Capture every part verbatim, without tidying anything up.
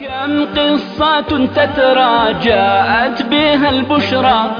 كم قصة تترى جاءت بها البشرى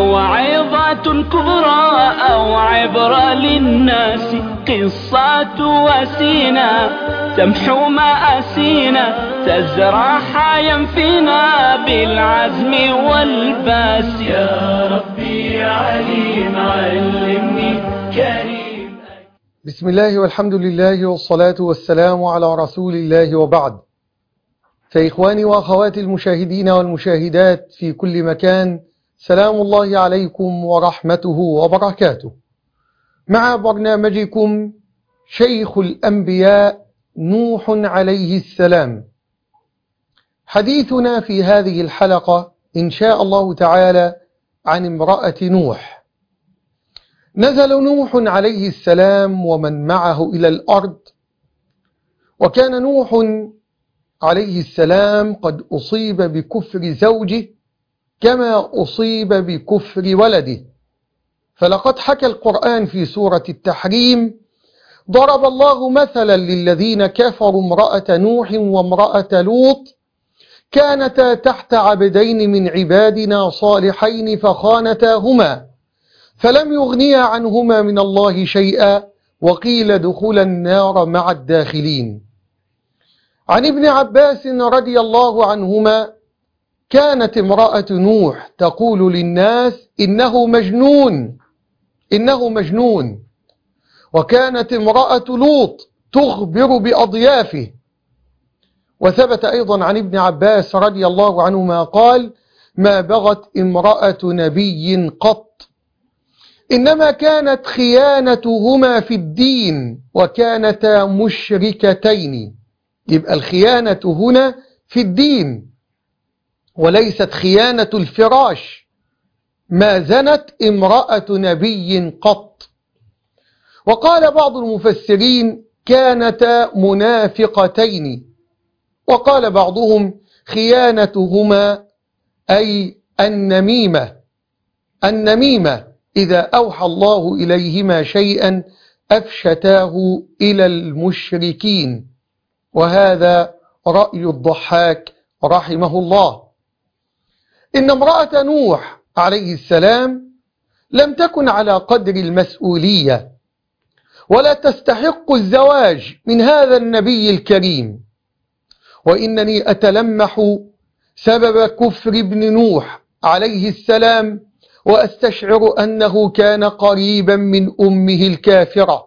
موعظة كبرى أو عبرة للناس قصة وسينا تمحو مآسينا تزرع حيا فينا بالعزم والباس. يا ربي يا عليم علمني كريم. بسم الله والحمد لله والصلاة والسلام على رسول الله وبعد. فإخواني وأخواتي المشاهدين والمشاهدات في كل مكان، سلام الله عليكم ورحمته وبركاته. مع برنامجكم شيخ الأنبياء نوح عليه السلام. حديثنا في هذه الحلقة إن شاء الله تعالى عن امرأة نوح. نزل نوح عليه السلام ومن معه إلى الأرض، وكان نوح عليه السلام قد أصيب بكفر زوجه كما أصيب بكفر ولده. فلقد حكى القرآن في سورة التحريم: ضرب الله مثلا للذين كفروا امرأة نوح وامرأة لوط كانتا تحت عبدين من عبادنا صالحين فخانتاهما فلم يغنيا عنهما من الله شيئا وقيل ادخلا النار مع الداخلين. عن ابن عباس رضي الله عنهما: كانت امرأة نوح تقول للناس إنه مجنون إنه مجنون، وكانت امرأة لوط تخبر بأضيافه. وثبت أيضا عن ابن عباس رضي الله عنهما قال: ما بغت امرأة نبي قط، إنما كانت خيانتهما في الدين وكانتا مشركتين. يبقى الخيانة هنا في الدين وليست خيانة الفراش. ما زنت امرأة نبي قط. وقال بعض المفسرين: كانتا منافقتين. وقال بعضهم: خيانتهما أي النميمة النميمة إذا أوحى الله إليهما شيئا أفشتاه إلى المشركين. وهذا رأي الضحاك رحمه الله. إن امرأة نوح عليه السلام لم تكن على قدر المسؤولية ولا تستحق الزواج من هذا النبي الكريم. وإنني أتلمح سبب كفر ابن نوح عليه السلام وأستشعر أنه كان قريبا من أمه الكافرة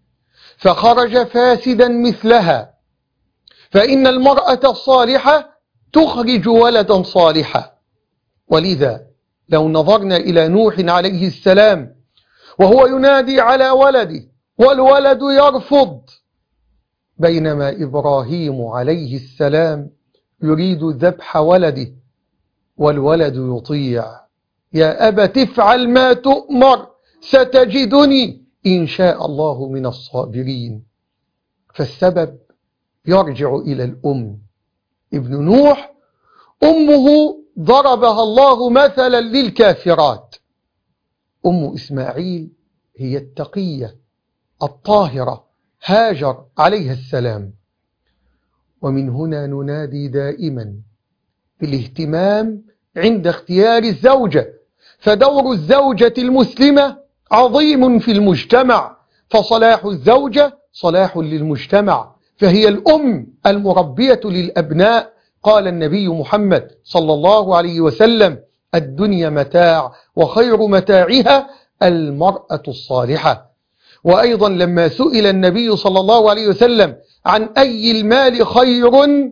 فخرج فاسدا مثلها. فإن المرأة الصالحة تخرج ولدا صالحا. ولذا لو نظرنا إلى نوح عليه السلام وهو ينادي على ولده والولد يرفض، بينما إبراهيم عليه السلام يريد ذبح ولده والولد يطيع: يا أبت افعل ما تؤمر ستجدني إن شاء الله من الصابرين. فالسبب يرجع إلى الأم. ابن نوح أمه ضربها الله مثلا للكافرات. أم إسماعيل هي التقية الطاهرة هاجر عليها السلام. ومن هنا ننادي دائما بالاهتمام عند اختيار الزوجة، فدور الزوجة المسلمة عظيم في المجتمع، فصلاح الزوجة صلاح للمجتمع، فهي الأم المربية للأبناء. قال النبي محمد صلى الله عليه وسلم: الدنيا متاع وخير متاعها المرأة الصالحة. وأيضا لما سئل النبي صلى الله عليه وسلم عن أي المال خير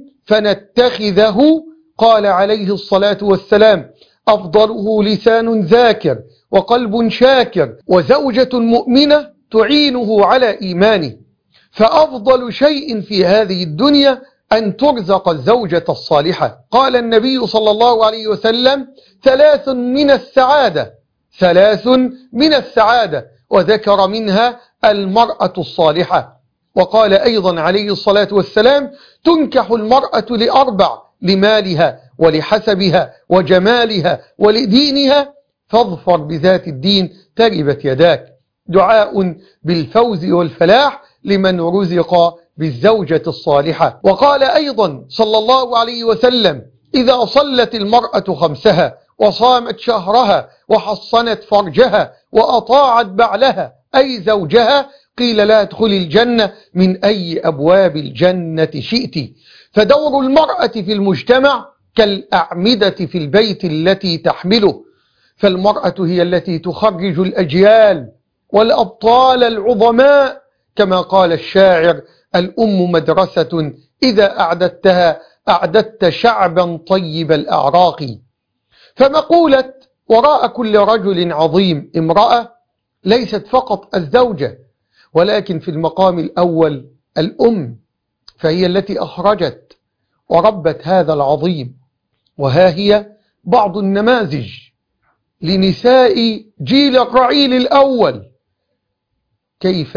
فنتخذه، قال عليه الصلاة والسلام: أفضله لسان ذاكر وقلب شاكر وزوجة مؤمنة تعينه على إيمانه. فأفضل شيء في هذه الدنيا أن ترزق الزوجة الصالحة. قال النبي صلى الله عليه وسلم: ثلاث من السعادة ثلاث من السعادة وذكر منها المرأة الصالحة. وقال أيضا عليه الصلاة والسلام: تنكح المرأة لأربع: لمالها ولحسبها وجمالها ولدينها، فاظفر بذات الدين تربت يداك. دعاء بالفوز والفلاح لمن رزق بالزوجة الصالحة. وقال أيضا صلى الله عليه وسلم: إذا صلت المرأة خمسها وصامت شهرها وحصنت فرجها وأطاعت بعلها أي زوجها قيل لا ادخلي الجنة من أي أبواب الجنة شئت. فدور المرأة في المجتمع كالأعمدة في البيت التي تحمله، فالمرأة هي التي تخرج الأجيال والأبطال العظماء، كما قال الشاعر: الأم مدرسة إذا أعددتها أعددت شعبا طيب الأعراق. فمقولة وراء كل رجل عظيم امرأة ليست فقط الزوجة، ولكن في المقام الأول الأم، فهي التي أخرجت وربت هذا العظيم. وها هي بعض النماذج لنساء جيل الرعيل الأول كيف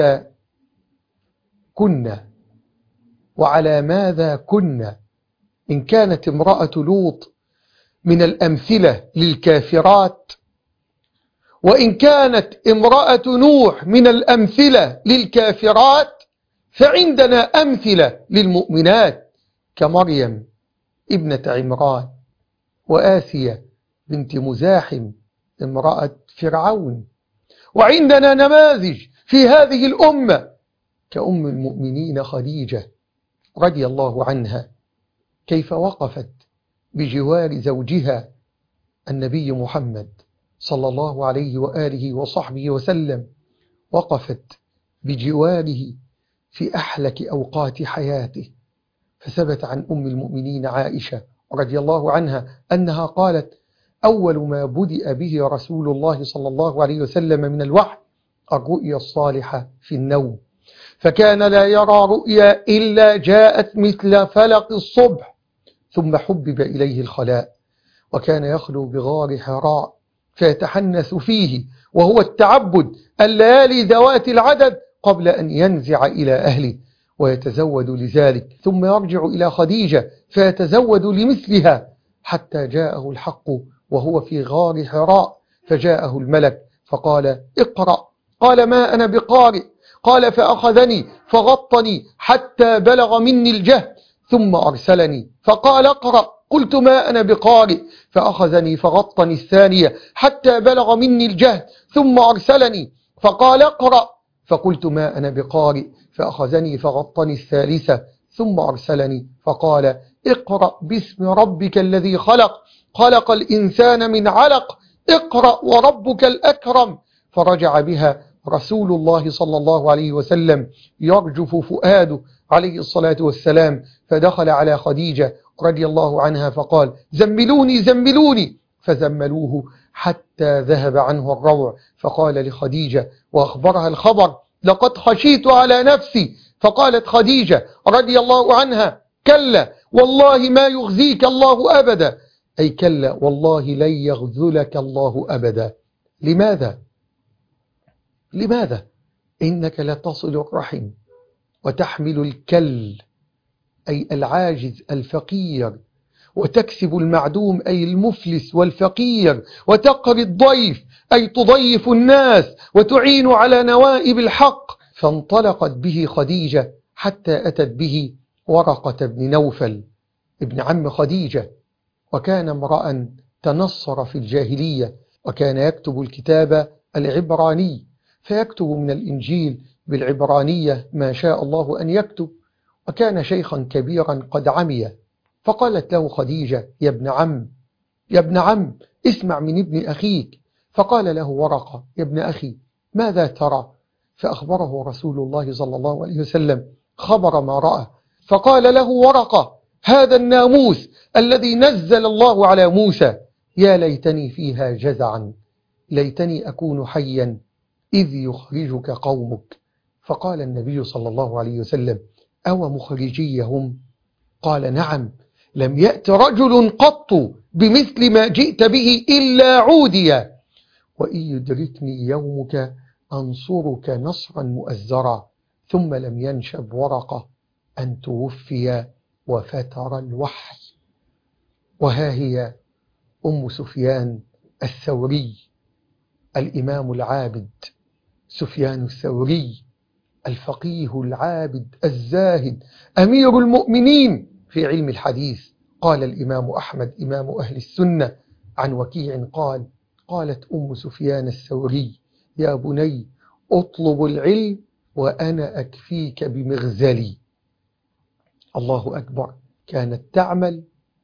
كنا وعلى ماذا كنا. إن كانت امرأة لوط من الأمثلة للكافرات، وإن كانت امرأة نوح من الأمثلة للكافرات، فعندنا أمثلة للمؤمنات كمريم ابنة عمران، وآسية بنت مزاحم امرأة فرعون. وعندنا نماذج في هذه الأمة كأم المؤمنين خديجة رضي الله عنها، كيف وقفت بجوار زوجها النبي محمد صلى الله عليه وآله وصحبه وسلم، وقفت بجواره في أحلك أوقات حياته. فثبت عن أم المؤمنين عائشة رضي الله عنها أنها قالت: أول ما بدأ به رسول الله صلى الله عليه وسلم من الوحي الرؤيا الصالحة في النوم، فكان لا يرى رؤيا إلا جاءت مثل فلق الصبح، ثم حبب إليه الخلاء، وكان يخلو بغار حراء فيتحنث فيه، وهو التعبد الليالي ذوات العدد قبل أن ينزع إلى أهله ويتزود لذلك، ثم يرجع إلى خديجة فيتزود لمثلها، حتى جاءه الحق وهو في غار حراء، فجاءه الملك فقال: اقرأ. قال: ما أنا بقارئ. قال: فأخذني فغطني حتى بلغ مني الجهد، ثم أرسلني فقال: اقرأ. قلت: ما أنا بقارئ. فأخذني فغطني الثانية حتى بلغ مني الجهد، ثم أرسلني فقال: اقرأ. فقلت: ما أنا بقارئ. فأخذني فغطني الثالثة ثم أرسلني فقال: اقرأ باسم ربك الذي خلق، خلق الإنسان من علق، اقرأ وربك الأكرم. فرجع بها رسول الله صلى الله عليه وسلم يرجف فؤاده عليه الصلاة والسلام، فدخل على خديجة رضي الله عنها فقال: زملوني زملوني، فزملوه حتى ذهب عنه الروع، فقال لخديجة وأخبرها الخبر: لقد خشيت على نفسي. فقالت خديجة رضي الله عنها: كلا والله ما يخزيك الله أبدا، أي كلا والله لن يخذلك الله أبدا. لماذا؟ لماذا؟ إنك لتصل الرحم وتحمل الكل أي العاجز الفقير، وتكسب المعدوم أي المفلس والفقير، وتقري الضيف أي تضيف الناس وتعين على نوائب الحق. فانطلقت به خديجة حتى أتت به ورقة بن نوفل ابن عم خديجة، وكان امرأ تنصر في الجاهلية، وكان يكتب الكتاب العبراني، فيكتب من الإنجيل بالعبرانية ما شاء الله أن يكتب، وكان شيخا كبيرا قد عمي. فقالت له خديجة: يا ابن عم يا ابن عم اسمع من ابن أخيك. فقال له ورقة: يا ابن أخي ماذا ترى؟ فأخبره رسول الله صلى الله عليه وسلم خبر ما رأى، فقال له ورقة: هذا الناموس الذي نزل الله على موسى، يا ليتني فيها جزعا، ليتني أكون حيا إذ يخرجك قومك. فقال النبي صلى الله عليه وسلم: أو مخرجيهم؟ قال: نعم، لم يأت رجل قط بمثل ما جئت به إلا عوديا، وإن يدركني يومك أنصرك نصرا مؤزرا. ثم لم ينشب ورقة أن توفي وفتر الوحي. وها هي أم سفيان الثوري، الإمام العابد سفيان الثوري الفقيه العابد الزاهد أمير المؤمنين في علم الحديث. قال الإمام أحمد إمام أهل السنة عن وكيع قال: قالت أم سفيان الثوري: يا بني أطلب العلم وأنا أكفيك بمغزلي. الله أكبر. كانت تعمل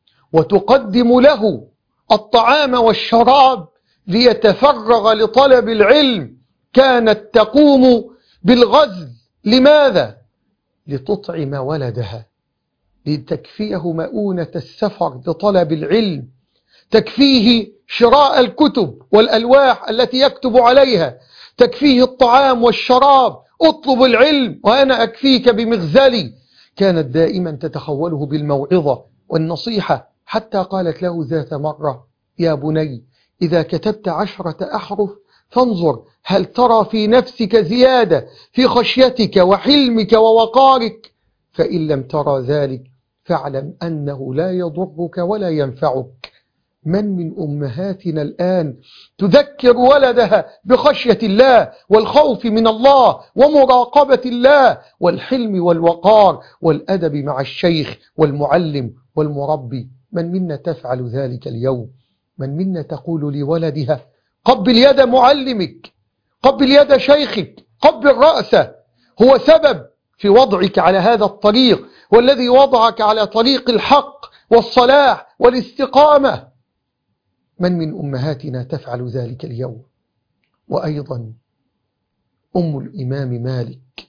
وتقدم له الطعام والشراب ليتفرغ لطلب العلم. كانت تقوم بالغزل. لماذا؟ لتطعم ولدها، لتكفيه مؤونة السفر لطلب العلم، تكفيه شراء الكتب والألواح التي يكتب عليها، تكفيه الطعام والشراب. اطلب العلم وأنا أكفيك بمغزلي. كانت دائما تتخوله بالموعظة والنصيحة، حتى قالت له ذات مرة: يا بني إذا كتبت عشرة أحرف فانظر هل ترى في نفسك زيادة في خشيتك وحلمك ووقارك، فإن لم ترى ذلك فاعلم أنه لا يضرك ولا ينفعك. من من أمهاتنا الآن تذكر ولدها بخشية الله والخوف من الله ومراقبة الله والحلم والوقار والأدب مع الشيخ والمعلم والمربي؟ من منا تفعل ذلك اليوم؟ من منا تقول لولدها: قبل يد معلمك، قبل يد شيخك، قبل رأسه، هو سبب في وضعك على هذا الطريق، والذي وضعك على طريق الحق والصلاح والاستقامة. من من أمهاتنا تفعل ذلك اليوم؟ وأيضا أم الإمام مالك،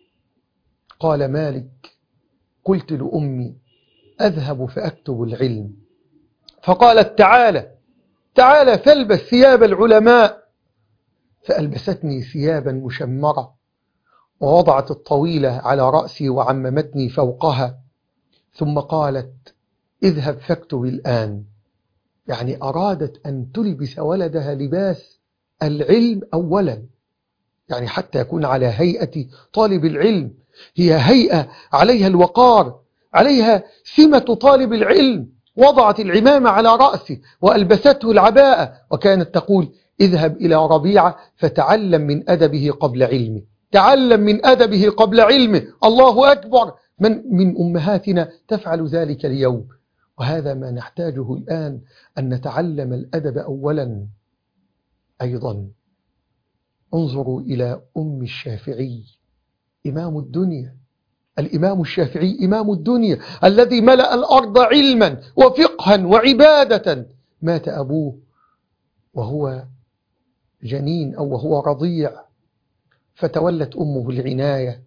قال مالك: قلت لأمي: أذهب فأكتب العلم، فقالت: تعالى تعالى فالبس ثياب العلماء. فألبستني ثيابا مشمرة ووضعت الطويلة على رأسي وعممتني فوقها، ثم قالت: اذهب فاكتب الآن. يعني أرادت أن تلبس ولدها لباس العلم أولا، يعني حتى يكون على هيئة طالب العلم. هي هيئة عليها الوقار، عليها سمة طالب العلم. وضعت العمامة على رأسه وألبسته العباءة، وكانت تقول: اذهب إلى ربيعة فتعلم من أدبه قبل علمه، تعلم من أدبه قبل علمه. الله أكبر. من من أمهاتنا تفعل ذلك اليوم؟ وهذا ما نحتاجه الآن، أن نتعلم الأدب أولا. أيضا انظروا إلى أم الشافعي إمام الدنيا. الإمام الشافعي إمام الدنيا الذي ملأ الأرض علما وفقها وعبادة. مات أبوه وهو جنين أو وهو رضيع، فتولت أمه العناية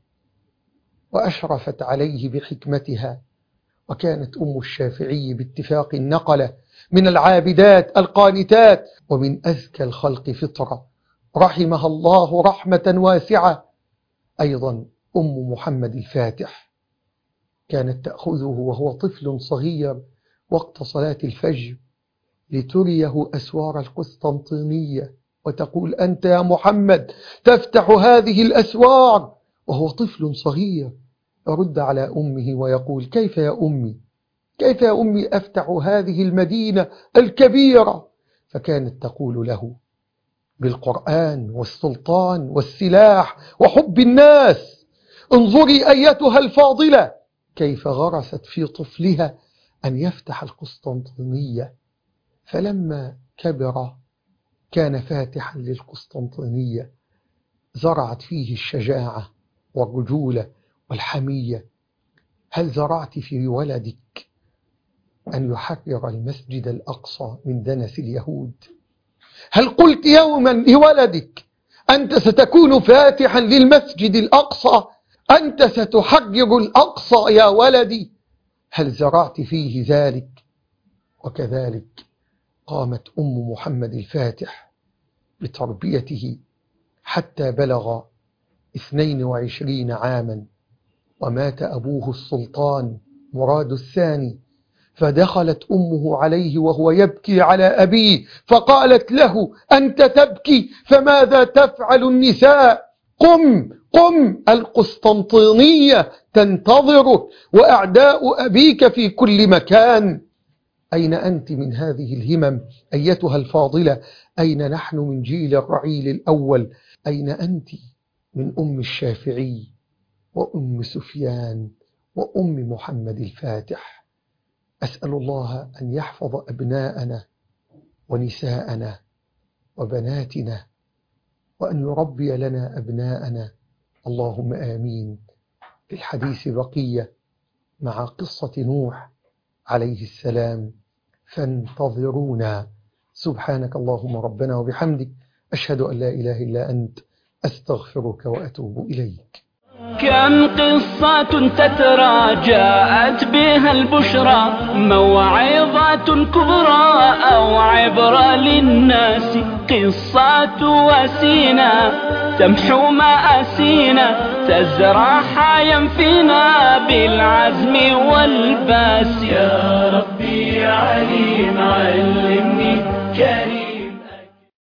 وأشرفت عليه بحكمتها. وكانت أم الشافعي باتفاق النقلة من العابدات القانتات ومن أزكى الخلق فطرة، رحمها الله رحمة واسعة. أيضا أم محمد الفاتح كانت تأخذه وهو طفل صغير وقت صلاة الفجر لتريه أسوار القسطنطينية، وتقول: أنت يا محمد تفتح هذه الأسوار، وهو طفل صغير. يرد على أمه ويقول: كيف يا أمي، كيف يا أمي أفتح هذه المدينة الكبيرة؟ فكانت تقول له: بالقرآن والسلطان والسلاح وحب الناس. انظري أيتها الفاضلة كيف غرست في طفلها أن يفتح القسطنطينية. فلما كبر كان فاتحا للقسطنطينية، زرعت فيه الشجاعة والرجولة والحمية. هل زرعت في ولدك أن يحرر المسجد الأقصى من دنس اليهود؟ هل قلت يوما لولدك: أنت ستكون فاتحا للمسجد الأقصى، أنت ستحرر الأقصى يا ولدي؟ هل زرعت فيه ذلك؟ وكذلك قامت أم محمد الفاتح بتربيته حتى بلغ اثنين وعشرين عاما، ومات أبوه السلطان مراد الثاني، فدخلت أمه عليه وهو يبكي على أبيه، فقالت له: أنت تبكي، فماذا تفعل النساء؟ قم قم، القسطنطينية تنتظرك وأعداء أبيك في كل مكان. أين أنت من هذه الهمم أيتها الفاضلة؟ أين نحن من جيل الرعيل الأول؟ أين أنت من أم الشافعي وأم سفيان وأم محمد الفاتح. أسأل الله أن يحفظ أبناءنا ونساءنا وبناتنا، وأن يربي لنا أبناءنا، اللهم آمين. في الحديث بقية مع قصة نوح عليه السلام، فانتظرونا. سبحانك اللهم ربنا وبحمدك، أشهد أن لا إله إلا أنت، أستغفرك وأتوب إليك. كم قصة تترى جاءت بها البشرى، موعظة كبرى أو عبرة للناس. قصة وسينا تمحو مآسينا، تزرع حيا فينا بالعزم والباس. يا ربي عليم علمني كريم.